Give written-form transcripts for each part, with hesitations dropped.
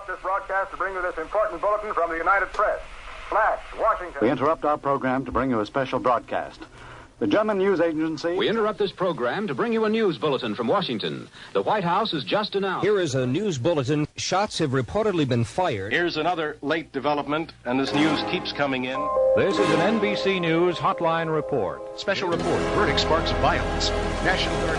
interrupt this broadcast to bring you this important bulletin from the United Press. Flash, Washington. We interrupt our program to bring you a special broadcast. The German news agency... We interrupt this program to bring you a news bulletin from Washington. The White House has just announced... Here is a news bulletin. Shots have reportedly been fired. Here's another late development, and this news keeps coming in. This is an NBC News Hotline Report. Special report. Verdict sparks violence. National Guard...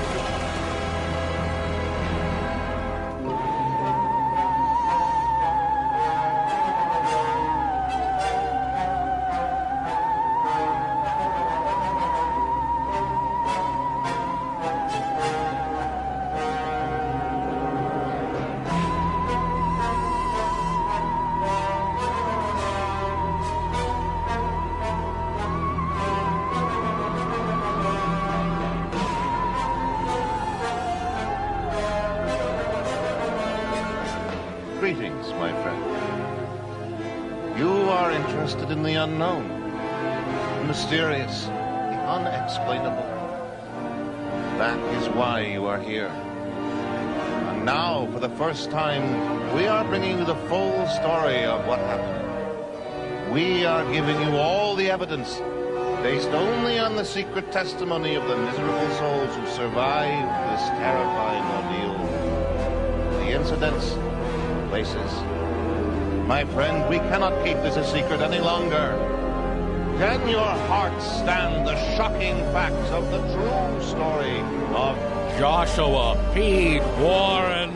Greetings, my friend. You are interested in the unknown, the mysterious, the unexplainable. That is why you are here. And now, for the first time, we are bringing you the full story of what happened. We are giving you all the evidence, based only on the secret testimony of the miserable souls who survived this terrifying ordeal. The incidents, places. My friend, we cannot keep this a secret any longer. Can your heart stand the shocking facts of the true story of Joshua P. Warren?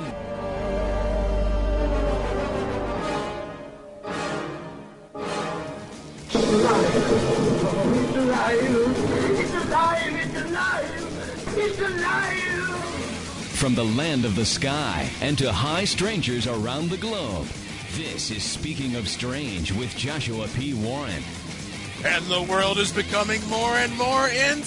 It's alive! It's alive! It's alive! It's alive! From the land of the sky and to high strangers around the globe, this is Speaking of Strange with Joshua P. Warren. And the world is becoming more and more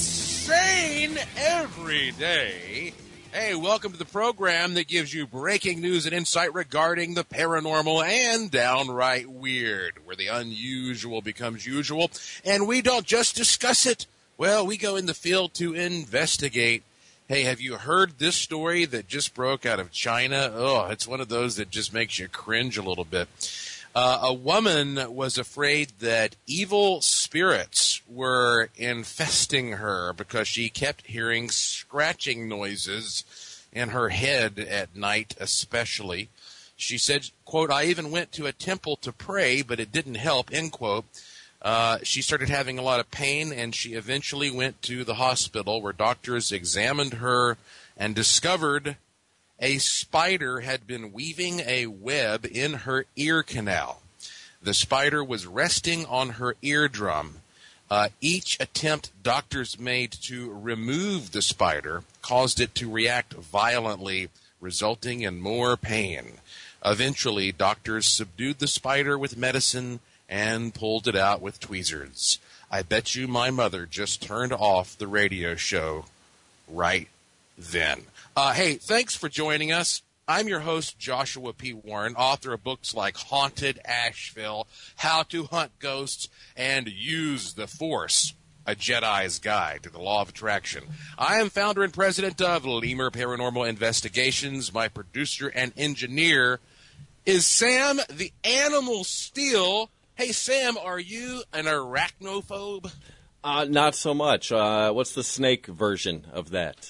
insane every day. Hey, welcome to the program that gives you breaking news and insight regarding the paranormal and downright weird, where the unusual becomes usual. And we don't just discuss it. Well, we go in the field to investigate. Hey, have you heard this story that just broke out of China? Oh, it's one of those that just makes you cringe a little bit. A woman was afraid that evil spirits were infesting her because she kept hearing scratching noises in her head at night especially. She said, quote, "I even went to a temple to pray, but it didn't help," end quote. She started having a lot of pain, and she eventually went to the hospital where doctors examined her and discovered a spider had been weaving a web in her ear canal. The spider was resting on her eardrum. Each attempt doctors made to remove the spider caused it to react violently, resulting in more pain. Eventually, doctors subdued the spider with medicine and pulled it out with tweezers. I bet you my mother just turned off the radio show right then. Hey, thanks for joining us. I'm your host, Joshua P. Warren, author of books like Haunted Asheville, How to Hunt Ghosts, and Use the Force, A Jedi's Guide to the Law of Attraction. I am founder and president of Lemur Paranormal Investigations. My producer and engineer is Sam the Animal Steel. Hey, Sam, are you an arachnophobe? Not so much. What's the snake version of that?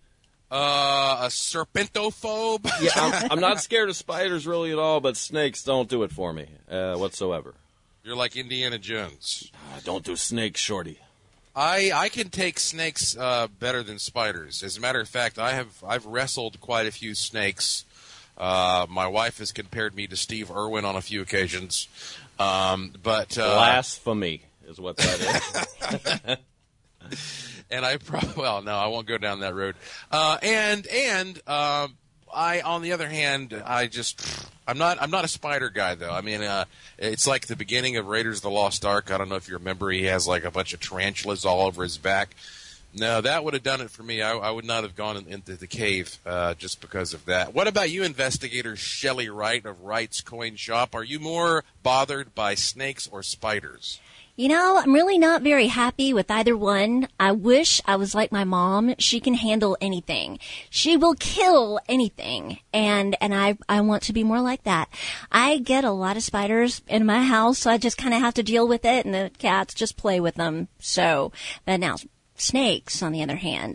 A serpentophobe? Yeah, I'm not scared of spiders really at all, but snakes don't do it for me whatsoever. You're like Indiana Jones. Don't do snakes, shorty. I can take snakes better than spiders. As a matter of fact, I've wrestled quite a few snakes. My wife has compared me to Steve Irwin on a few occasions. But blasphemy is what that is. And I I won't go down that road. I, on the other hand, I'm not a spider guy though. I mean, it's like the beginning of Raiders of the Lost Ark. I don't know if you remember. He has like a bunch of tarantulas all over his back. No, that would have done it for me. I would not have gone into the cave just because of that. What about you, investigator Shelley Wright of Wright's Coin Shop? Are you more bothered by snakes or spiders? You know, I'm really not very happy with either one. I wish I was like my mom. She can handle anything. She will kill anything. And I want to be more like that. I get a lot of spiders in my house, so I just kind of have to deal with it, and the cats just play with them. So, but now snakes, on the other hand,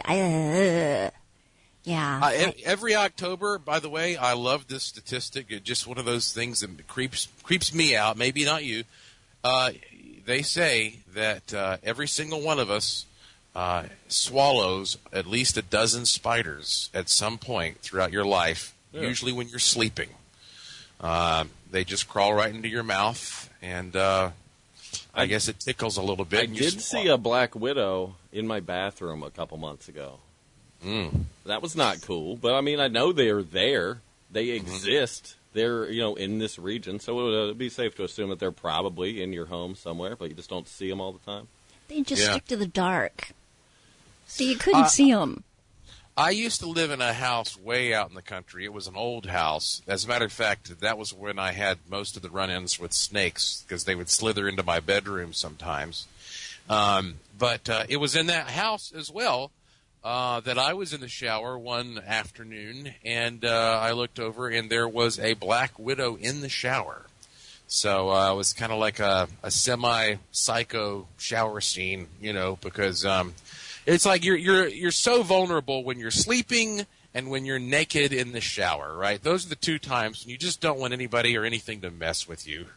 yeah. Every October, by the way, I love this statistic. It's just one of those things that creeps me out. Maybe not you. They say that every single one of us swallows at least a dozen spiders at some point throughout your life, usually when you're sleeping. They just crawl right into your mouth, and I guess it tickles a little bit. I did see a black widow in my bathroom a couple months ago. That was not cool, but I mean, I know they're there. They exist. They're, in this region, so it would be safe to assume that they're probably in your home somewhere, but you just don't see them all the time. They just stick to the dark, so you couldn't see them. I used to live in a house way out in the country. It was an old house. As a matter of fact, that was when I had most of the run-ins with snakes, because they would slither into my bedroom sometimes. But it was in that house as well. That I was in the shower one afternoon, and I looked over, and there was a black widow in the shower. So it was kind of like a semi-psycho shower scene, because it's like you're so vulnerable when you're sleeping and when you're naked in the shower, right? Those are the two times when you just don't want anybody or anything to mess with you.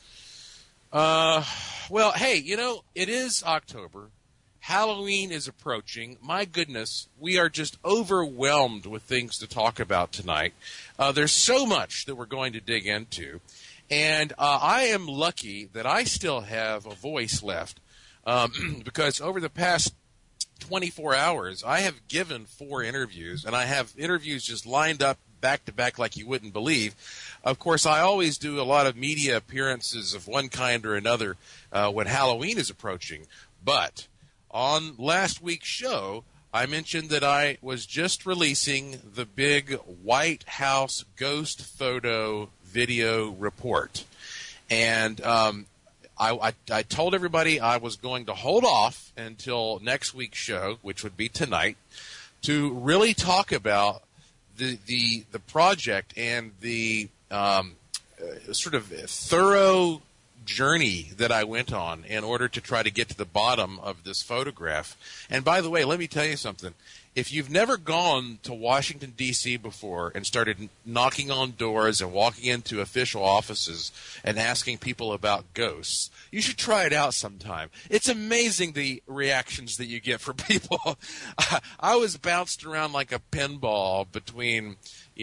Well, hey, it is October. Halloween is approaching. My goodness, we are just overwhelmed with things to talk about tonight. There's so much that we're going to dig into. And I am lucky that I still have a voice left because over the past 24 hours, I have given 4 interviews, and I have interviews just lined up back-to-back like you wouldn't believe. Of course, I always do a lot of media appearances of one kind or another when Halloween is approaching. But on last week's show, I mentioned that I was just releasing the big White House ghost photo video report. And I told everybody I was going to hold off until next week's show, which would be tonight, to really talk about the project and the sort of thorough journey that I went on in order to try to get to the bottom of this photograph. And by the way, let me tell you something. If you've never gone to Washington, D.C. before and started knocking on doors and walking into official offices and asking people about ghosts, you should try it out sometime. It's amazing the reactions that you get from people. I was bounced around like a pinball between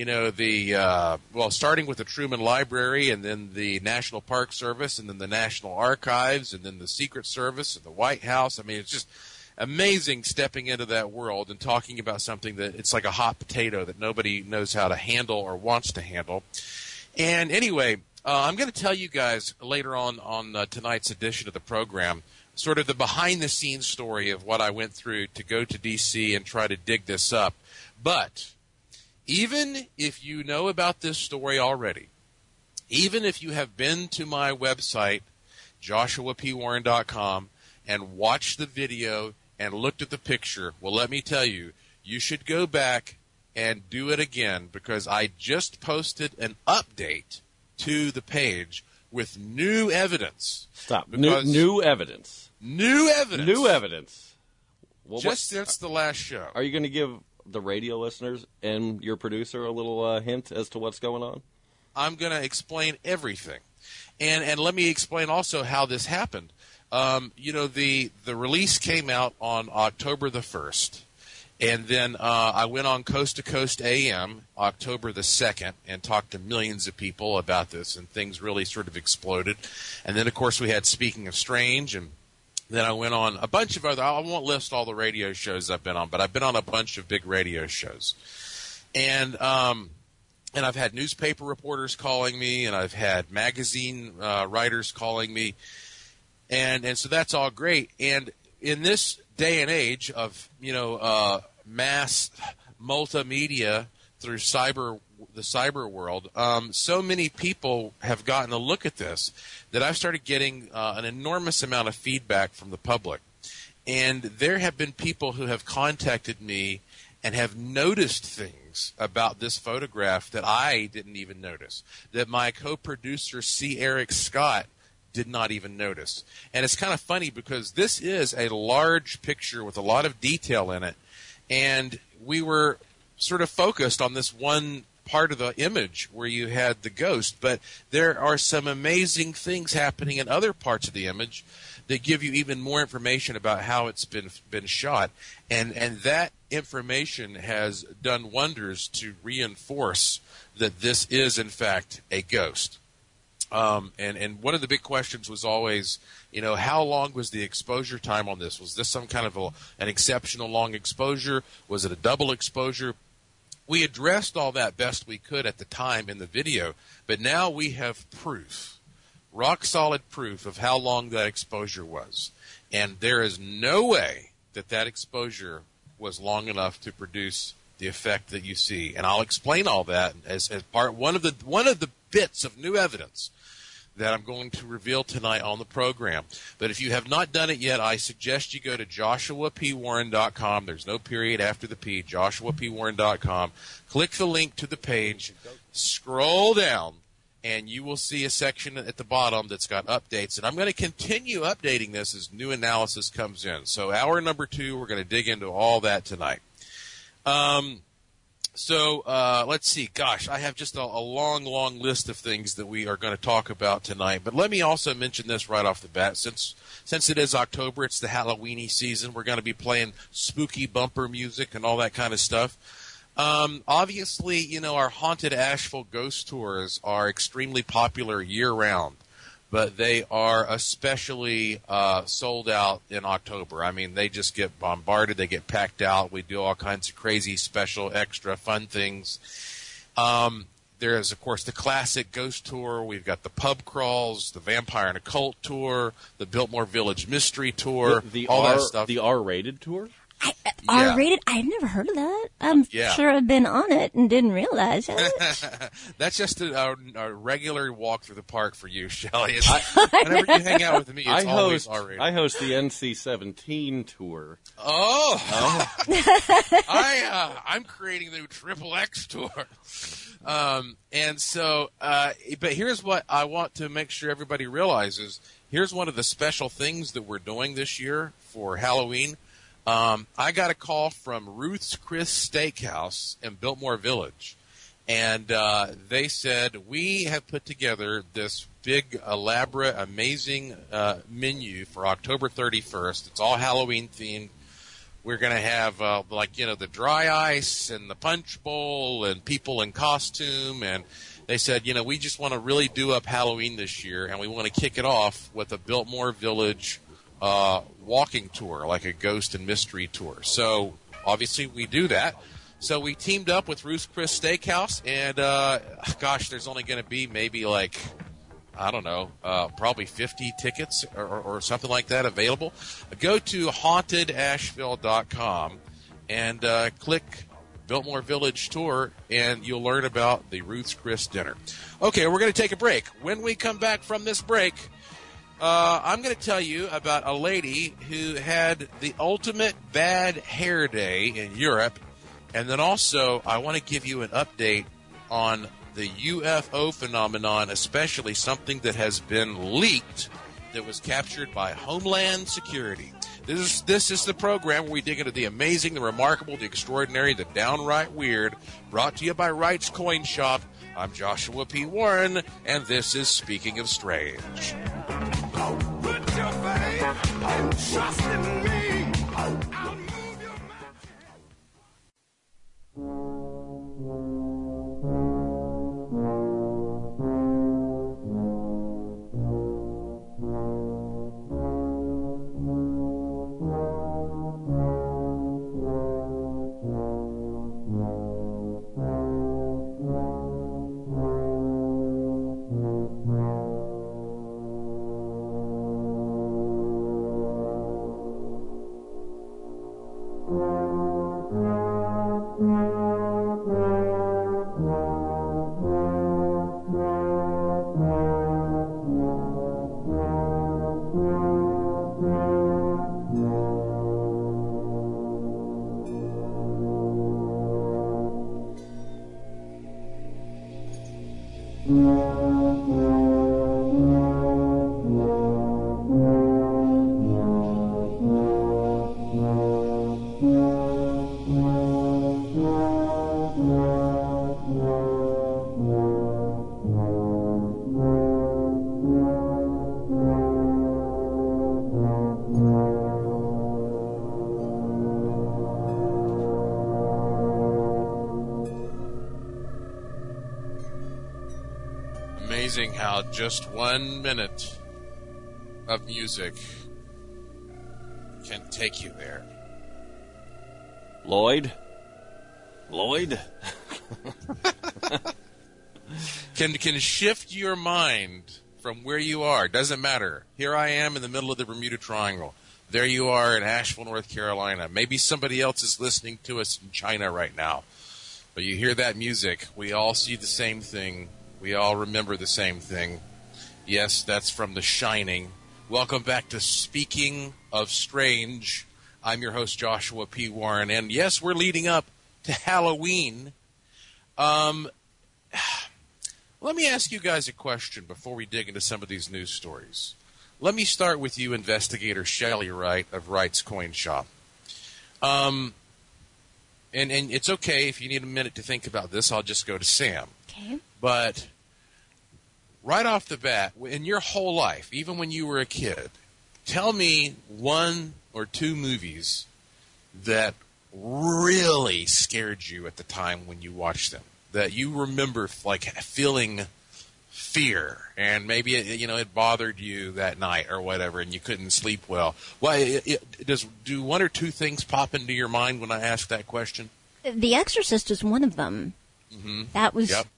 starting with the Truman Library and then the National Park Service and then the National Archives and then the Secret Service and the White House. I mean, it's just amazing stepping into that world and talking about something that it's like a hot potato that nobody knows how to handle or wants to handle. And anyway, I'm going to tell you guys later on tonight's edition of the program sort of the behind-the-scenes story of what I went through to go to D.C. and try to dig this up. But even if you know about this story already, even if you have been to my website, joshuapwarren.com, and watched the video and looked at the picture, well, let me tell you, you should go back and do it again because I just posted an update to the page with new evidence. Stop. New evidence. New evidence. New evidence. Well, just since the last show. Are you going to give the radio listeners and your producer a little hint as to what's going on? I'm going to explain everything. And let me explain also how this happened. The release came out on October the 1st. And then I went on Coast to Coast AM October the 2nd and talked to millions of people about this, and things really sort of exploded. And then, of course, we had Speaking of Strange, and then I went on a bunch of other – I won't list all the radio shows I've been on, but I've been on a bunch of big radio shows. And I've had newspaper reporters calling me, and I've had magazine writers calling me. And so that's all great. And in this day and age of, mass multimedia through cyber the cyber world, so many people have gotten a look at this that I've started getting an enormous amount of feedback from the public. And there have been people who have contacted me and have noticed things about this photograph that I didn't even notice, that my co-producer C. Eric Scott did not even notice. And it's kind of funny because this is a large picture with a lot of detail in it, and we were sort of focused on this one part of the image where you had the ghost, but there are some amazing things happening in other parts of the image that give you even more information about how it's been shot, and that information has done wonders to reinforce that this is in fact a ghost. And one of the big questions was always, how long was the exposure time on this? Was this some kind of an exceptional long exposure? Was it a double exposure? We addressed all that best we could at the time in the video, but now we have proof, rock solid proof of how long that exposure was. And there is no way that exposure was long enough to produce the effect that you see. And I'll explain all that as part one of the bits of new evidence that I'm going to reveal tonight on the program. But if you have not done it yet, I suggest you go to joshuapwarren.com. There's no period after the P, joshuapwarren.com. Click the link to the page, scroll down, and you will see a section at the bottom that's got updates. And I'm going to continue updating this as new analysis comes in. So hour number 2, we're going to dig into all that tonight. So let's see. Gosh, I have just a long, long list of things that we are going to talk about tonight. But let me also mention this right off the bat. Since it is October, it's the Halloweeny season. We're going to be playing spooky bumper music and all that kind of stuff. Obviously, our Haunted Asheville Ghost Tours are extremely popular year-round, but they are especially sold out in October. I mean, they just get bombarded. They get packed out. We do all kinds of crazy, special, extra fun things. There is, of course, the classic Ghost Tour. We've got the Pub Crawls, the Vampire and Occult Tour, the Biltmore Village Mystery Tour, all that stuff. The R-rated tour? R-rated? I've never heard of that. I'm sure I've been on it and didn't realize it. That's just a regular walk through the park for you, Shelley. Whenever you hang out with me, it's always R-rated. I host the NC-17 tour. Oh. I'm creating the Triple X tour. And so, but here's what I want to make sure everybody realizes. Here's one of the special things that we're doing this year for Halloween. I got a call from Ruth's Chris Steakhouse in Biltmore Village, and they said, we have put together this big, elaborate, amazing menu for October 31st. It's all Halloween themed. We're going to have, the dry ice and the punch bowl and people in costume. And they said, we just want to really do up Halloween this year, and we want to kick it off with a Biltmore Village walking tour, like a ghost and mystery tour. So obviously we do that. So we teamed up with Ruth's Chris Steakhouse, and there's only going to be maybe probably 50 tickets or something like that available. Go to hauntedasheville.com and click Biltmore Village Tour, and you'll learn about the Ruth's Chris dinner. Okay, we're going to take a break. When we come back from this break, I'm going to tell you about a lady who had the ultimate bad hair day in Europe. And then also, I want to give you an update on the UFO phenomenon, especially something that has been leaked that was captured by Homeland Security. This is the program where we dig into the amazing, the remarkable, the extraordinary, the downright weird, brought to you by Wright's Coin Shop. I'm Joshua P. Warren, and this is Speaking of Strange. Put your faith and trust in me. I'll move your amazing how just 1 minute of music can take you there. Lloyd? Can shift your mind from where you are. Doesn't matter. Here I am in the middle of the Bermuda Triangle. There you are in Asheville, North Carolina. Maybe somebody else is listening to us in China right now. But you hear that music. We all see the same thing. We all remember the same thing. Yes, that's from The Shining. Welcome back to Speaking of Strange. I'm your host, Joshua P. Warren. And yes, we're leading up to Halloween. Let me ask you guys a question before we dig into some of these news stories. Let me start with you, Investigator Shelley Wright of Wright's Coin Shop. And it's okay if you need a minute to think about this. I'll just go to Sam. Okay. But right off the bat, in your whole life, even when you were a kid, tell me 1 or 2 movies that really scared you at the time when you watched them, that you remember like feeling fear, and maybe it bothered you that night or whatever, and you couldn't sleep well. Why do 1 or 2 things pop into your mind when I ask that question? The Exorcist is one of them. Mm-hmm. That was yep.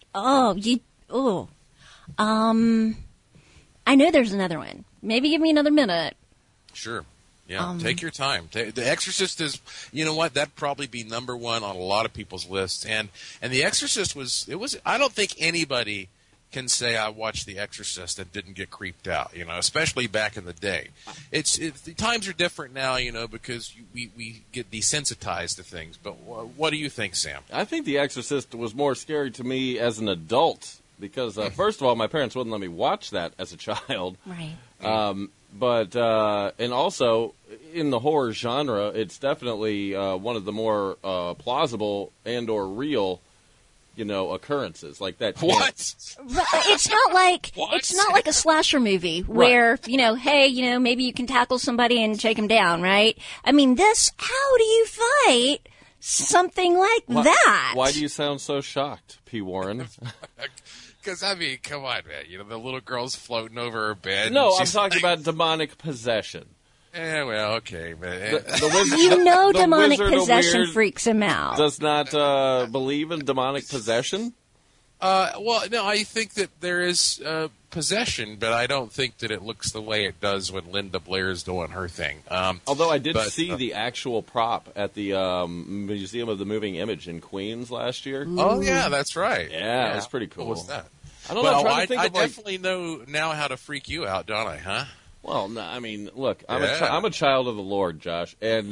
I know there's another one. Maybe give me another minute. Sure. Yeah, take your time. The Exorcist is, you know what, that'd probably be number 1 on a lot of people's lists. And The Exorcist was, I don't think anybody can say I watched The Exorcist and didn't get creeped out, especially back in the day. The times are different now, because we get desensitized to things. But what do you think, Sam? I think The Exorcist was more scary to me as an adult because, first of all, my parents wouldn't let me watch that as a child. Right. But and also in the horror genre, it's definitely one of the more plausible and or real, occurrences like that. What? It's not like it's not like a slasher movie where hey, maybe you can tackle somebody and take them down, right? I mean, how do you fight something like that? Why do you sound so shocked, P. Warren? Because, come on, man. The little girl's floating over her bed. No, I'm talking about demonic possession. Well, okay. But, the wizard, demonic possession freaks him out. Does not believe in demonic possession? Well, no, I think that there is possession, but I don't think that it looks the way it does when Linda Blair is doing her thing. Although I did see the actual prop at the Museum of the Moving Image in Queens last year. Ooh. Oh, yeah, that's right. Yeah, it was pretty cool. What was that? I don't know. I definitely know now how to freak you out, don't I, huh? Well, no, look, I'm a child of the Lord, Josh, and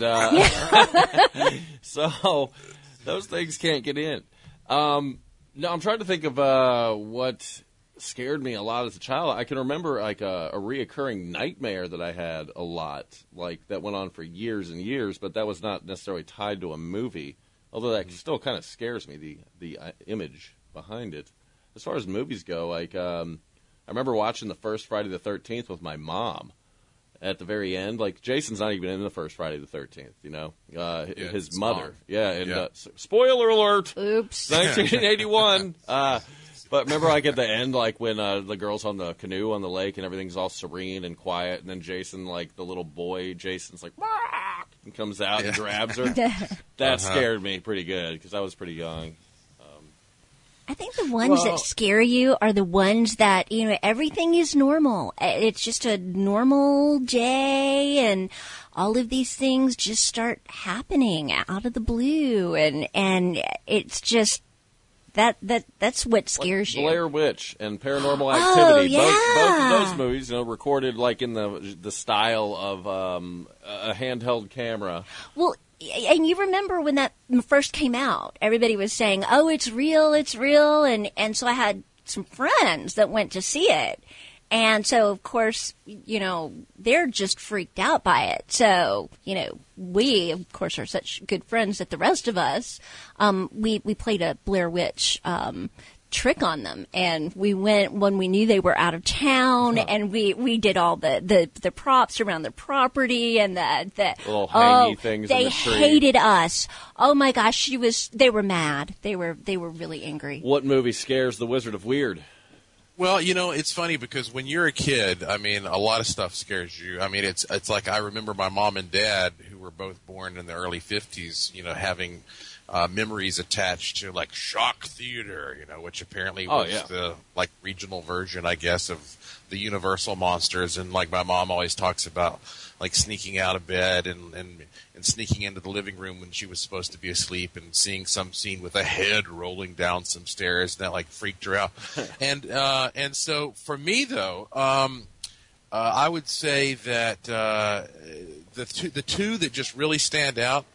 so those things can't get in. No, I'm trying to think of what scared me a lot as a child. I can remember like a reoccurring nightmare that I had a lot, like that went on for years and years, but that was not necessarily tied to a movie. Although that still kind of scares me, the image behind it. As far as movies go, like I remember watching the first Friday the 13th with my mom. At the very end, like Jason's not even in the first Friday the 13th. His mother. And spoiler alert. Oops. 1981. But remember, like at the end, like when the girl's on the canoe on the lake and everything's all serene and quiet, and then Jason, like the little boy, Jason's like, and comes out and grabs her. That scared me pretty good because I was pretty young. I think the ones that scare you are the ones that, everything is normal. It's just a normal day and all of these things just start happening out of the blue. And it's just, that's what scares you. Blair Witch and Paranormal Activity. Oh, both of those movies, recorded like in the style of a handheld camera. Well, and you remember when that first came out, everybody was saying, oh, it's real, and so I had some friends that went to see it. And so, of course, they're just freaked out by it. So, we, of course, are such good friends that the rest of us, we played a Blair Witch trick on them, and we went when we knew they were out of town, and we did all the props around the property and the little hangy things. They in the tree. hated us. Oh my gosh, they were mad. They were really angry. What movie scares the Wizard of Weird? Well, it's funny because when you're a kid, I mean, a lot of stuff scares you. I mean, it's like I remember my mom and dad, who were both born in the early 50s, having memories attached to like Shock Theater, which apparently was the like regional version, I guess, of the Universal monsters. And like my mom always talks about like sneaking out of bed and sneaking into the living room when she was supposed to be asleep and seeing some scene with a head rolling down some stairs, and that like freaked her out. And so for me though, I would say that the two that just really stand out,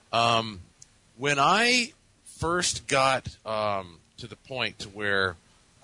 when I first got to the point to where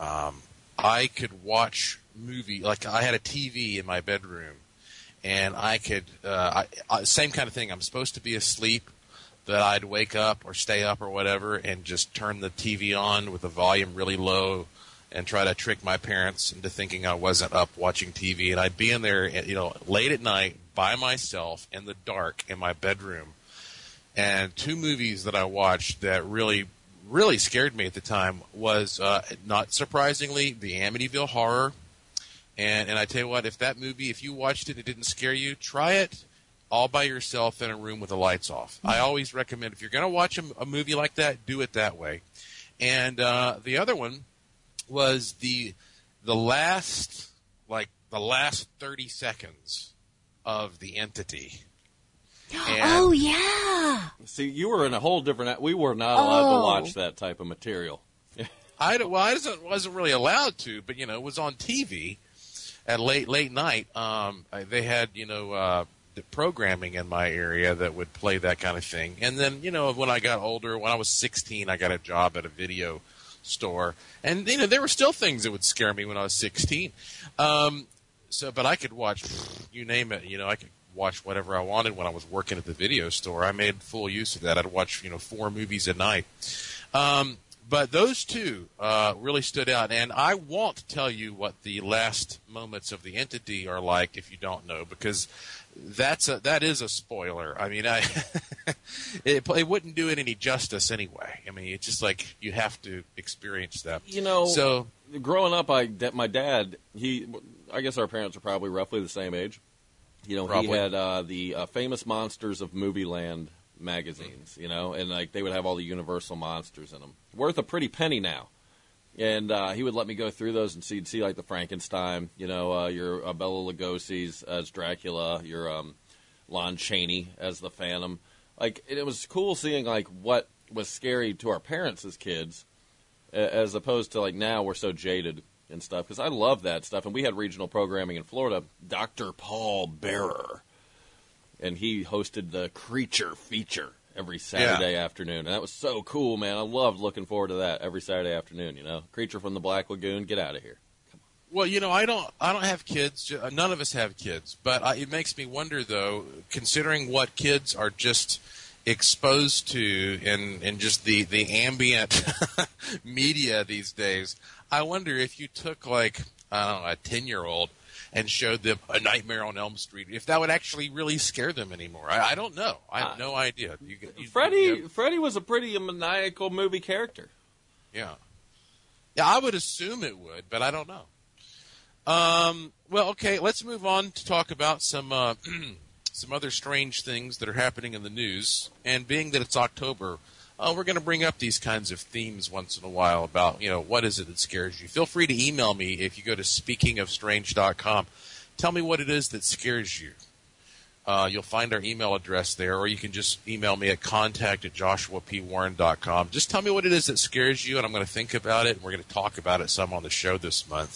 I could watch movie, like I had a TV in my bedroom, and I could same kind of thing. I'm supposed to be asleep, that I'd wake up or stay up or whatever, and just turn the TV on with the volume really low, and try to trick my parents into thinking I wasn't up watching TV. And I'd be in there, late at night by myself in the dark in my bedroom. And two movies that I watched that really, really scared me at the time was, not surprisingly, the Amityville Horror. And I tell you what, if you watched it and it didn't scare you, try it all by yourself in a room with the lights off. I always recommend, if you're going to watch a movie like that, do it that way. And the other one was the last 30 seconds of The Entity. Oh, yeah. See, you were in a whole different... We were not allowed to watch that type of material. I wasn't really allowed to, but, it was on TV at late night. They had, the programming in my area that would play that kind of thing. And then, when I got older, when I was 16, I got a job at a video store. And, there were still things that would scare me when I was 16. But I could watch, you name it, I could watch whatever I wanted when I was working at the video store. I made full use of that. I'd watch, 4 movies a night. But those two really stood out, and I won't tell you what the last moments of The Entity are like if you don't know, because that is a spoiler. I mean, it wouldn't do it any justice anyway. I mean, it's just like you have to experience that. So growing up, my dad, I guess our parents are probably roughly the same age. Probably. He had the Famous Monsters of Movie Land magazines, and like they would have all the Universal monsters in them, worth a pretty penny now. And he would let me go through those, and so you'd see like the Frankenstein, your Bela Lugosi's as Dracula, your Lon Chaney as the Phantom. Like it was cool seeing like what was scary to our parents as kids, as opposed to like now we're so jaded and stuff. Because I love that stuff, and we had regional programming in Florida. Dr. Paul Bearer. And he hosted the Creature feature every Saturday afternoon. And that was so cool, man. I loved looking forward to that every Saturday afternoon, Creature from the Black Lagoon, get out of here. Well, I don't have kids. None of us have kids. But it makes me wonder, though, considering what kids are just exposed to in just the ambient media these days, I wonder if you took, like, I don't know, a 10-year-old and showed them A Nightmare on Elm Street, if that would actually really scare them anymore. I don't know. I have no idea. Freddy was a pretty maniacal movie character. Yeah. Yeah, I would assume it would, but I don't know. Well, okay, let's move on to talk about some other strange things that are happening in the news. And being that it's October, we're going to bring up these kinds of themes once in a while about, what is it that scares you. Feel free to email me if you go to speakingofstrange.com. Tell me what it is that scares you. You'll find our email address there, or you can just email me at contact@joshuapwarren.com. Just tell me what it is that scares you, and I'm going to think about it, and we're going to talk about it some on the show this month.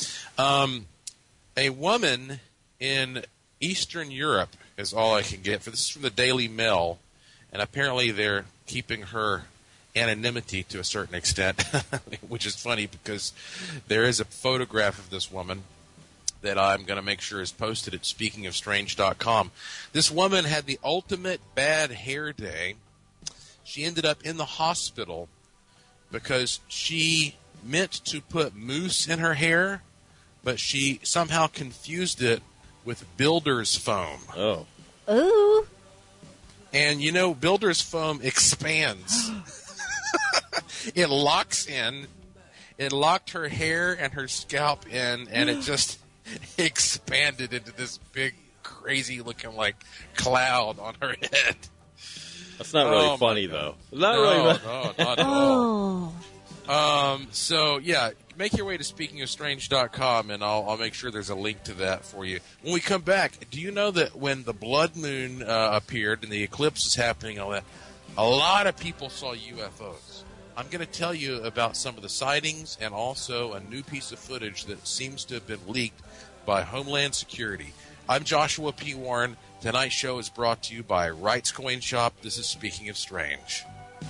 A woman in Eastern Europe is all I can get. This is from the Daily Mail, and apparently they're keeping her anonymity to a certain extent, which is funny because there is a photograph of this woman that I'm going to make sure is posted at speakingofstrange.com. This woman had the ultimate bad hair day. She ended up in the hospital because she meant to put mousse in her hair, but she somehow confused it with builder's foam. Oh. Ooh. And, builder's foam expands. It locks in, it locked her hair and her scalp in, and it just expanded into this big, crazy-looking like cloud on her head. That's not really funny, though. Not at all. So, yeah, make your way to speakingofstrange.com, and I'll make sure there's a link to that for you. When we come back, do you know that when the blood moon appeared and the eclipse was happening and all that, a lot of people saw UFOs? I'm going to tell you about some of the sightings and also a new piece of footage that seems to have been leaked by Homeland Security. I'm Joshua P. Warren. Tonight's show is brought to you by Wright's Coin Shop. This is Speaking of Strange.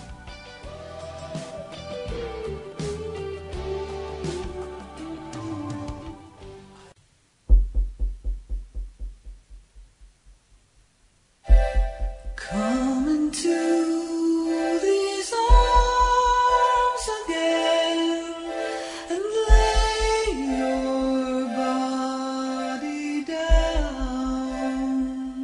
Come into these arms again and lay your body down.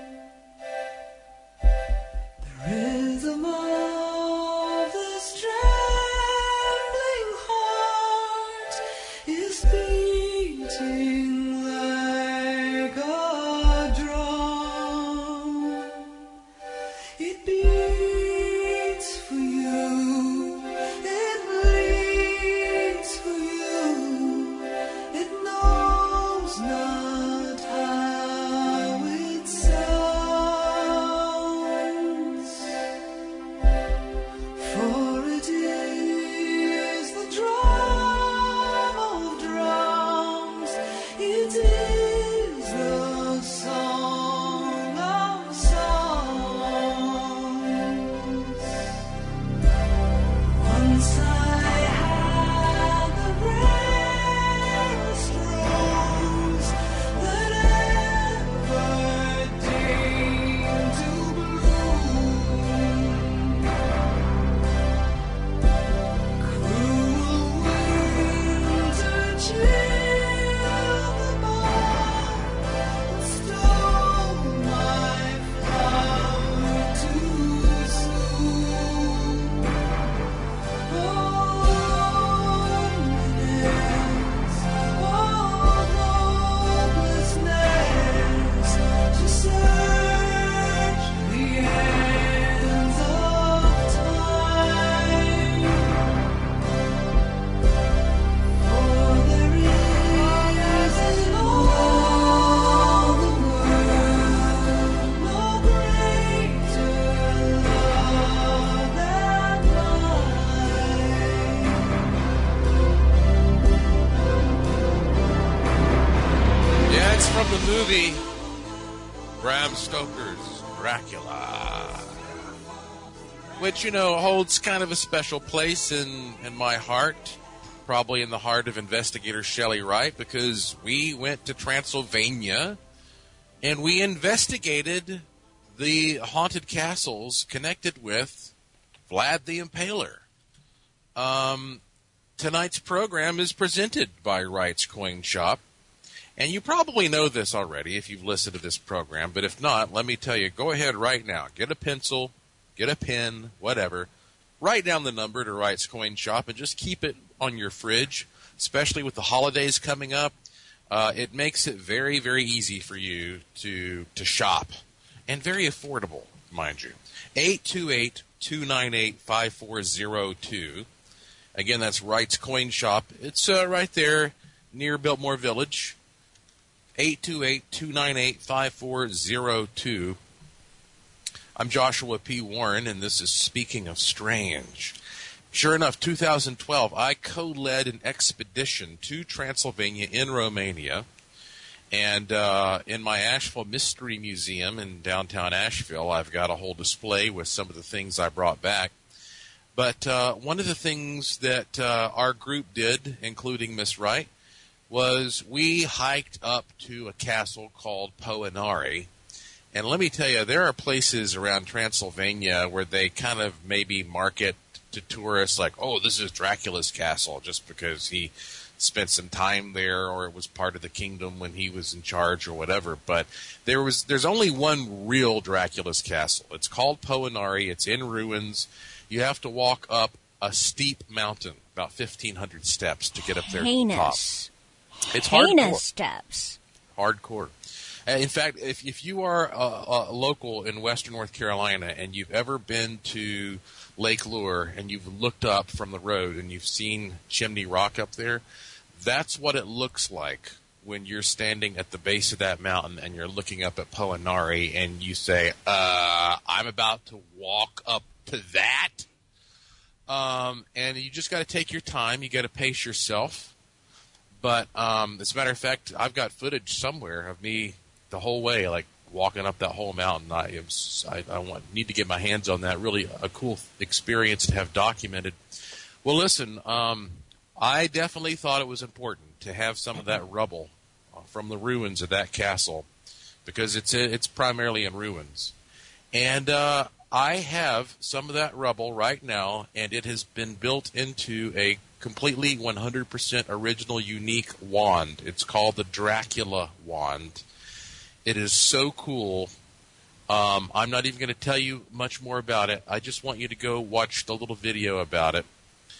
There is a marvelous trembling heart is beating like a drum. It beats for you, it bleeds for you, it knows not how it sounds, for it is the drum of drums, it is the song of songs. Once I had the rarest rose that ever deigned to bloom. Cruel winter chilled the bud and stole my flower too soon. Loneliness, hopelessness, to search the ends of time. For there is in all the world no greater love than mine. Yeah, it's from the movie Bram Stoker's Dracula, which, holds kind of a special place in my heart, probably in the heart of investigator Shelley Wright, because we went to Transylvania and we investigated the haunted castles connected with Vlad the Impaler. Tonight's program is presented by Wright's Coin Shop. And you probably know this already if you've listened to this program, but if not, let me tell you, go ahead right now. Get a pencil, get a pen, whatever. Write down the number to Wright's Coin Shop and just keep it on your fridge, especially with the holidays coming up. It makes it very, very easy for you to shop, and very affordable, mind you. 828-298-5402. Again, that's Wright's Coin Shop. It's right there near Biltmore Village. 828-298-5402. I'm Joshua P. Warren, and this is Speaking of Strange. Sure enough, 2012, I co-led an expedition to Transylvania in Romania. And in my Asheville Mystery Museum in downtown Asheville, I've got a whole display with some of the things I brought back. But one of the things that our group did, including Miss Wright, was we hiked up to a castle called Poenari. And let me tell you, there are places around Transylvania where they kind of maybe market to tourists like, oh, this is Dracula's castle, just because he spent some time there or it was part of the kingdom when he was in charge or whatever. But there's only one real Dracula's castle. It's called Poenari. It's in ruins. You have to walk up a steep mountain. about 1,500 steps to get up there Heinous. to the top. It's Heinous hardcore. steps. Hardcore. In fact, if you are a local in Western North Carolina and you've ever been to Lake Lure and you've looked up from the road and you've seen Chimney Rock up there, that's what it looks like when you're standing at the base of that mountain and you're looking up at Poenari and you say, I'm about to walk up to that. And you just got to take your time. You got to pace yourself. But as a matter of fact, I've got footage somewhere of me the whole way, like walking up that whole mountain. I need to get my hands on that. Really a cool experience to have documented. Well, listen, I definitely thought it was important to have some of that rubble from the ruins of that castle because it's primarily in ruins. And I have some of that rubble right now, and it has been built into a completely 100% original, unique wand. It's called the Dracula wand. It is so cool. I'm not even going to tell you much more about it. I just want you to go watch the little video about it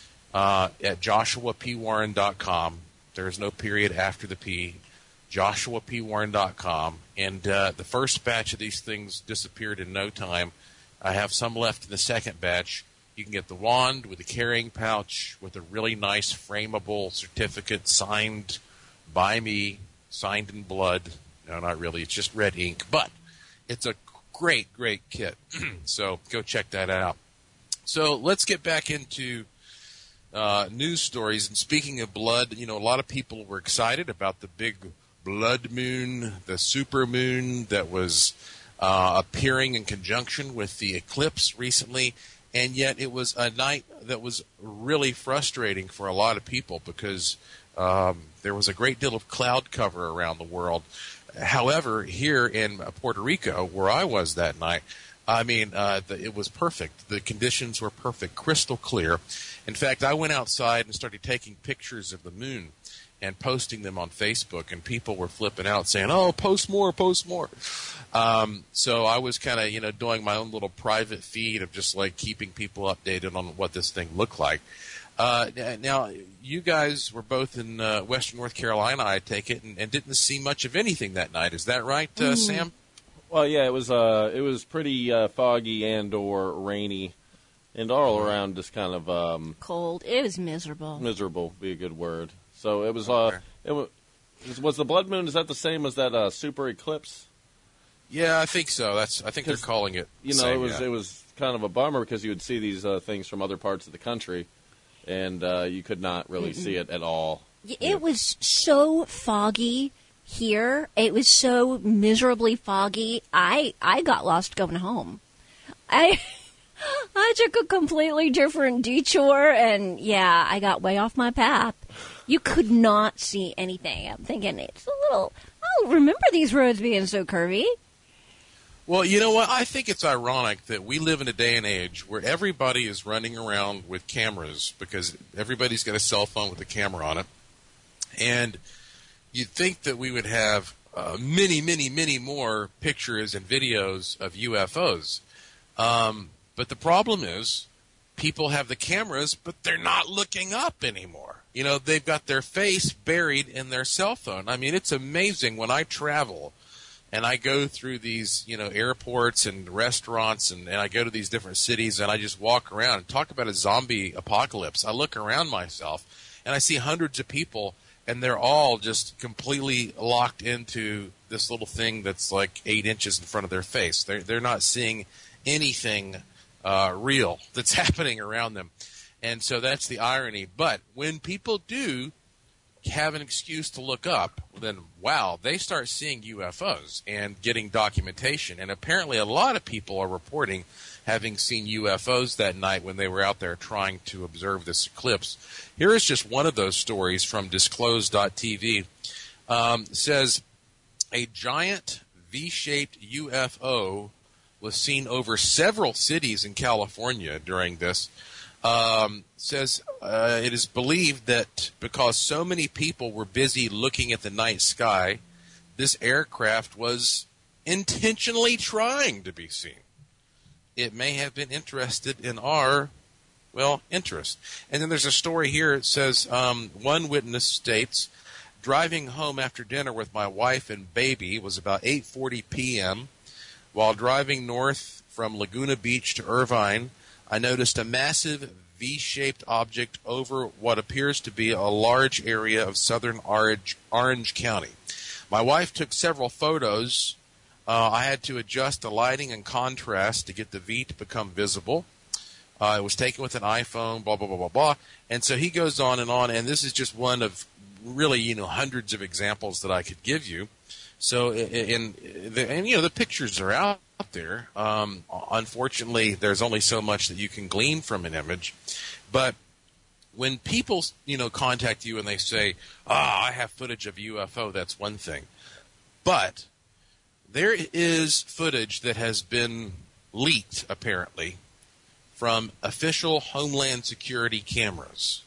at joshuapwarren.com. There is no period after the P. joshuapwarren.com. And the first batch of these things disappeared in no time. I have some left in the second batch. You can get the wand with a carrying pouch with a really nice frameable certificate signed by me, signed in blood. No, not really. It's just red ink. But it's a great, great kit. So go check that out. So let's get back into news stories. And speaking of blood, a lot of people were excited about the big blood moon, the super moon that was appearing in conjunction with the eclipse recently. And yet it was a night that was really frustrating for a lot of people because there was a great deal of cloud cover around the world. However, here in Puerto Rico, where I was that night, it was perfect. The conditions were perfect, crystal clear. In fact, I went outside and started taking pictures of the moon and posting them on Facebook, and people were flipping out saying, oh, post more, post more. So I was kind of, doing my own little private feed of just like keeping people updated on what this thing looked like. Now, you guys were both in Western North Carolina, I take it, and didn't see much of anything that night. Is that right, Sam? Well, yeah, it was pretty foggy and or rainy, and all around just kind of cold. It was miserable. Miserable would be a good word. So it was. Was the blood moon? Is that the same as that super eclipse? Yeah, I think so. I think they're calling it. It was kind of a bummer because you would see these things from other parts of the country, and you could not really see it at all. It was so foggy here. It was so miserably foggy. I got lost going home. I took a completely different detour, and I got way off my path. You could not see anything. I'm thinking it's a little. I don't remember these roads being so curvy. Well, you know what? I think it's ironic that we live in a day and age where everybody is running around with cameras because everybody's got a cell phone with a camera on it. And you'd think that we would have many, many, many more pictures and videos of UFOs. But the problem is people have the cameras, but they're not looking up anymore. They've got their face buried in their cell phone. I mean, it's amazing when I travel and I go through these, airports and restaurants and I go to these different cities and I just walk around and talk about a zombie apocalypse. I look around myself and I see hundreds of people and they're all just completely locked into this little thing that's like 8 inches in front of their face. They're not seeing anything real that's happening around them. And so that's the irony. But when people do have an excuse to look up, then wow, they start seeing UFOs and getting documentation. And apparently a lot of people are reporting having seen UFOs that night when they were out there trying to observe this eclipse. Here is just one of those stories from disclose.tv. Says a giant V-shaped UFO was seen over several cities in California during this. Says it is believed that because so many people were busy looking at the night sky, this aircraft was intentionally trying to be seen. It may have been interested in our Well, interest. And then there's a story here. It says, one witness states, driving home after dinner with my wife and baby was about 8:40 p.m. While driving north from Laguna Beach to Irvine, I noticed a massive V-shaped object over what appears to be a large area of southern Orange County. My wife took several photos. I had to adjust the lighting and contrast to get the V to become visible. It was taken with an iPhone, blah, blah, blah, blah, blah. And so he goes on, and this is just one of really, hundreds of examples that I could give you. So, the pictures are out there. Unfortunately, there's only so much that you can glean from an image. But when people, contact you and they say, I have footage of UFO, that's one thing. But there is footage that has been leaked, apparently, from official Homeland Security cameras.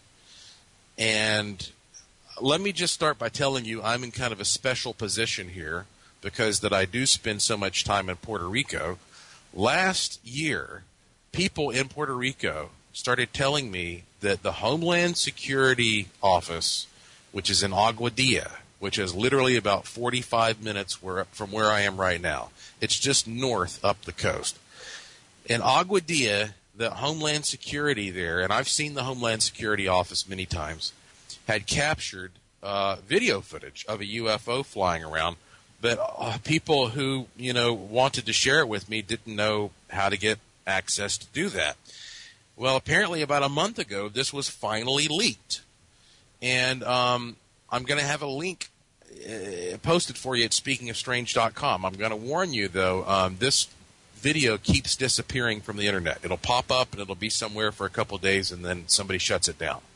And let me just start by telling you I'm in kind of a special position here because that I do spend so much time in Puerto Rico. Last year, people in Puerto Rico started telling me that the Homeland Security Office, which is in Aguadilla, which is literally about 45 minutes from where I am right now. It's just north up the coast. In Aguadilla, the Homeland Security there, and I've seen the Homeland Security Office many times, had captured video footage of a UFO flying around, but people who, wanted to share it with me didn't know how to get access to do that. Well, apparently about a month ago, this was finally leaked. And I'm going to have a link posted for you at speakingofstrange.com. I'm going to warn you, though, this video keeps disappearing from the internet. It'll pop up and it'll be somewhere for a couple of days and then somebody shuts it down.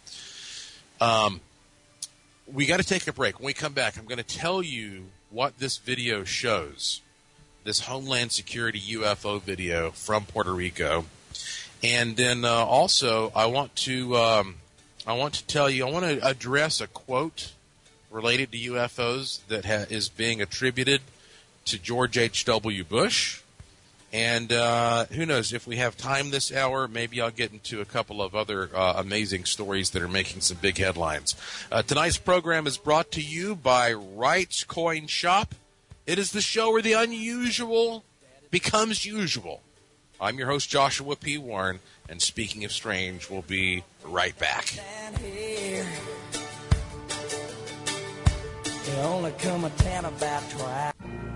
We got to take a break. When we come back, I'm going to tell you what this video shows, this Homeland Security UFO video from Puerto Rico. And then also I want to tell you, I want to address a quote related to UFOs that is being attributed to George H.W. Bush. And who knows, if we have time this hour, maybe I'll get into a couple of other amazing stories that are making some big headlines. Tonight's program is brought to you by Wright's Coin Shop. It is the show where the unusual becomes usual. I'm your host, Joshua P. Warren, and Speaking of Strange, we'll be right back. They only come a town about twice.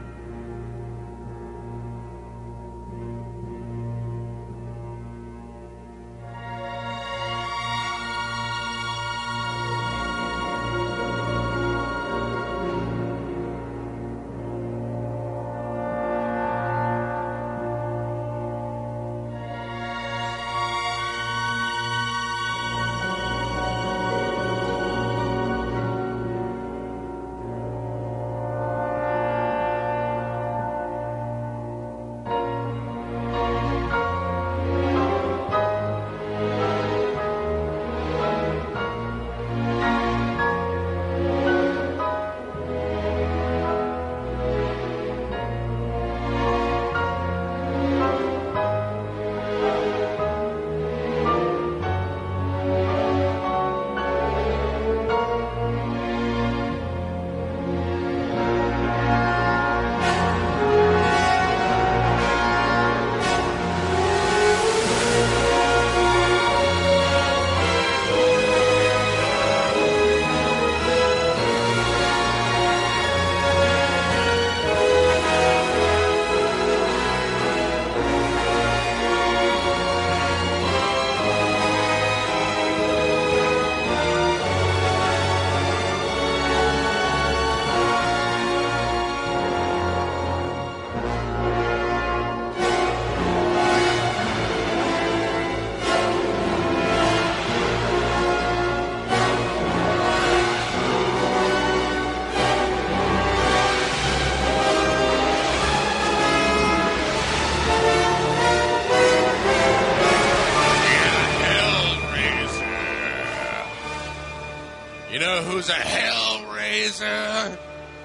Who's a hellraiser?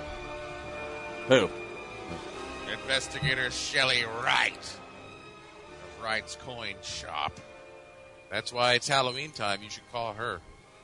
Who? Investigator Shelley Wright of Wright's Coin Shop. That's why it's Halloween time. You should call her.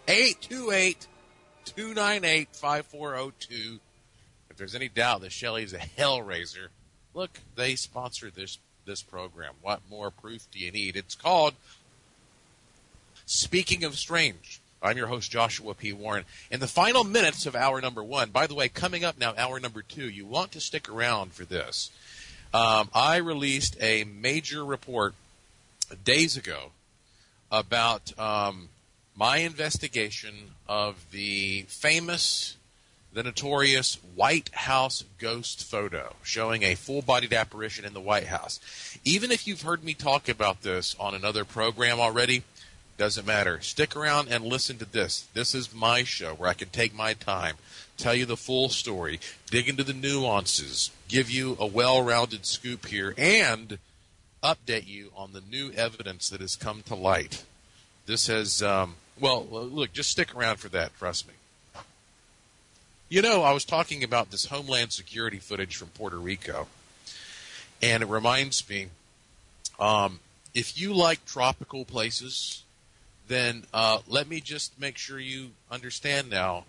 828-298-5402. If there's any doubt that Shelley's a hellraiser, look, they sponsored this program. What more proof do you need? It's called Speaking of Strange. I'm your host, Joshua P. Warren. In the final minutes of hour number 1, by the way, coming up now, hour number 2, you want to stick around for this. I released a major report days ago about my investigation of the notorious White House ghost photo showing a full-bodied apparition in the White House. Even if you've heard me talk about this on another program already, doesn't matter. Stick around and listen to this. This is my show where I can take my time, tell you the full story, dig into the nuances, give you a well-rounded scoop here, and update you on the new evidence that has come to light. This has, look, just stick around for that, trust me. You know, I was talking about this Homeland Security footage from Puerto Rico, and it reminds me, if you like tropical places, then let me just make sure you understand now.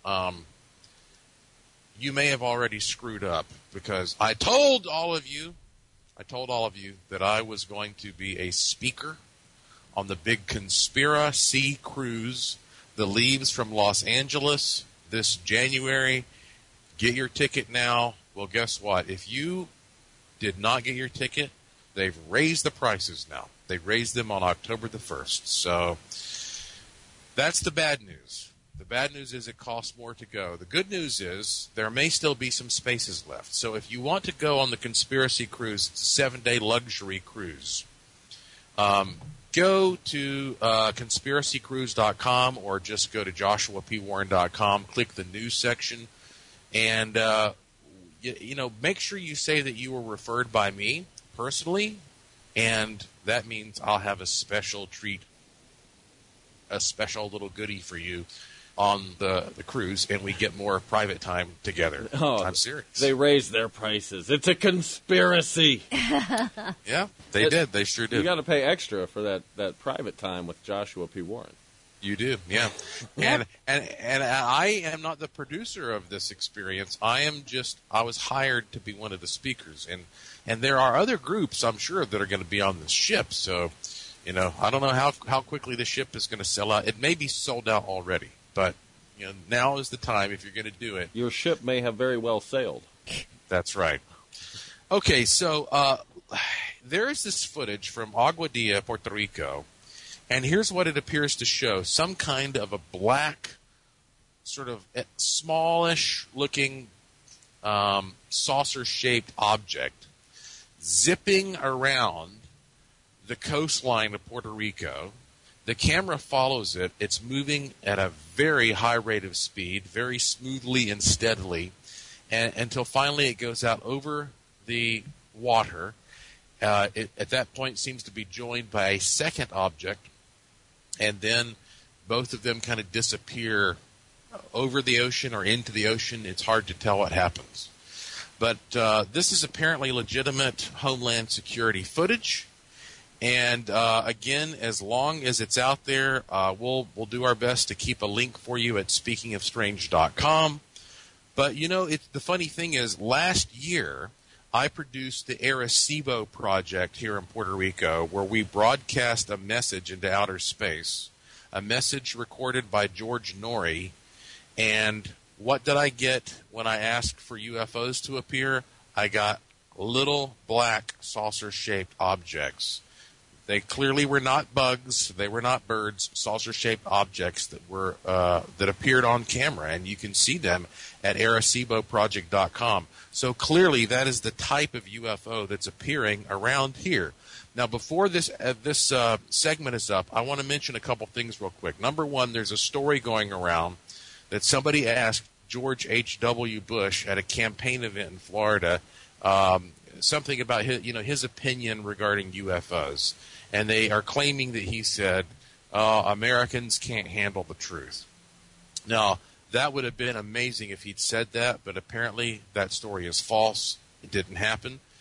You may have already screwed up because I told all of you that I was going to be a speaker on the big Conspiracy cruise that leaves from Los Angeles this January. Get your ticket now. Well, guess what? If you did not get your ticket, they've raised the prices now. They raised them on October the 1st. So that's the bad news. The bad news is it costs more to go. The good news is there may still be some spaces left. So if you want to go on the Conspiracy cruise, it's a 7-day luxury cruise. Go to conspiracycruise.com or just go to joshuapwarren.com, click the news section, and make sure you say that you were referred by me personally, and that means I'll have a special treat, a special little goodie for you on the cruise, and we get more private time together. Oh, I'm serious. They raised their prices. It's a conspiracy. Yeah, they did. They sure did. You got to pay extra for that private time with Joshua P. Warren. You do, yeah. And I am not the producer of this experience. I was hired to be one of the speakers, and there are other groups, I'm sure, that are going to be on the ship. So, I don't know how quickly the ship is going to sell out. It may be sold out already, but now is the time if you're going to do it. Your ship may have very well sailed. That's right. Okay, so there is this footage from Aguadilla, Puerto Rico. And here's what it appears to show. Some kind of a black, sort of smallish-looking, saucer-shaped object zipping around the coastline of Puerto Rico. The camera follows it. It's moving at a very high rate of speed, very smoothly and steadily, until finally it goes out over the water. It, at that point, seems to be joined by a second object, and then both of them kind of disappear over the ocean or into the ocean. It's hard to tell what happens. But this is apparently legitimate Homeland Security footage. And again, as long as it's out there, we'll do our best to keep a link for you at speakingofstrange.com. But, the funny thing is, last year, I produced the Arecibo project here in Puerto Rico, where we broadcast a message into outer space, a message recorded by George Norrie. And what did I get when I asked for UFOs to appear? I got little black saucer-shaped objects. They clearly were not bugs. They were not birds. Saucer-shaped objects that appeared on camera, and you can see them at AreciboProject.com. So clearly, that is the type of UFO that's appearing around here. Now, before this segment is up, I want to mention a couple things real quick. Number one, there's a story going around that somebody asked George H.W. Bush at a campaign event in Florida something about his opinion regarding UFOs. And they are claiming that he said, Americans can't handle the truth. Now, that would have been amazing if he'd said that, but apparently that story is false. It didn't happen.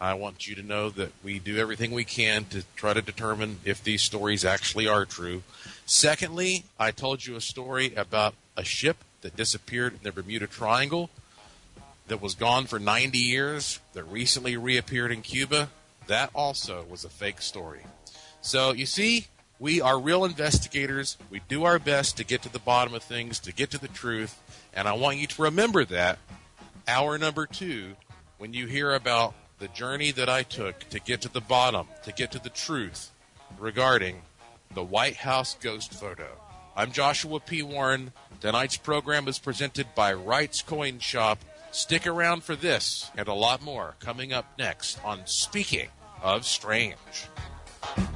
I want you to know that we do everything we can to try to determine if these stories actually are true. Secondly, I told you a story about a ship that disappeared in the Bermuda Triangle that was gone for 90 years, that recently reappeared in Cuba. That also was a fake story. So, you see, we are real investigators. We do our best to get to the bottom of things, to get to the truth. And I want you to remember that, hour number 2, when you hear about the journey that I took to get to the bottom, to get to the truth regarding the White House ghost photo. I'm Joshua P. Warren. Tonight's program is presented by Wright's Coin Shop. Stick around for this and a lot more coming up next on Speaking of Strange.